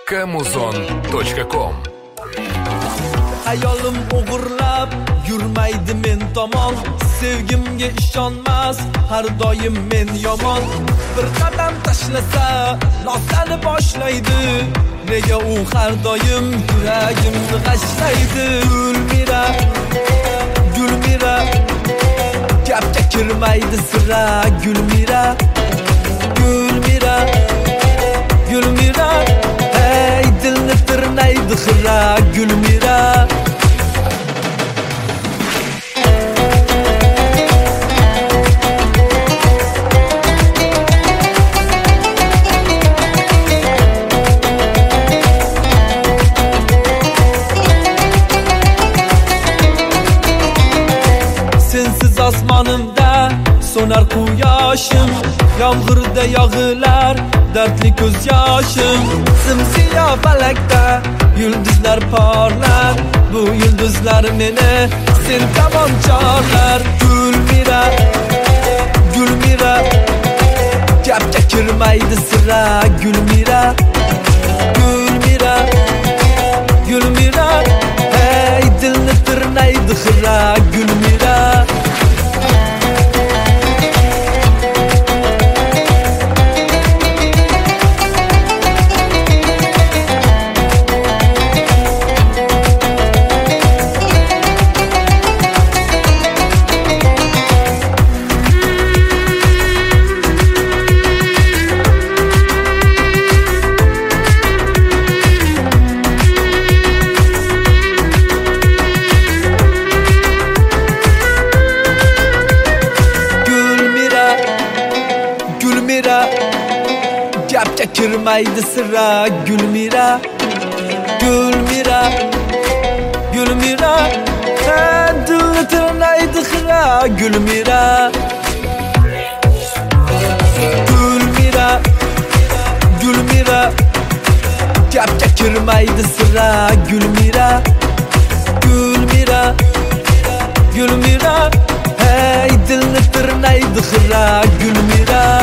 Kamuzon.com. Hayolim o'g'irlab yurmaydi men tomon, sevgimga ishonmas har doim men yomon. Bir qadam tashlasa nosani boshlaydi, nega u har doim yuragimni g'ashlaydi. Gulmira, Gulmira, gapga kirmaydi sira. Gulmira, Gulmira, Gulmira, hey dilni tirnaydi xira. Gulmira, sensiz osmonimda so'nar quyoshim, yomg'irda yog'ilar dardli ko'z yoshim. Simsiyo falakda yulduzlar porlar, bu yulduzlar meni sen tomon chorlar. Gulmira, Gulmira, gapga kirmaydi sira. Gulmira, Gulmira, Gulmira, hey dilni tirnaydi xira. Gulmira, Gulmira, gapga kirmaydi sira. Gulmira, Gulmira, Gulmira, dilni tirnaydi xira. Gulmira, Gulmira, Gulmira, gapga kirmaydi sira. Gulmira, Gulmira, Gulmira, hey dilni tirnaydi xira. Gulmira.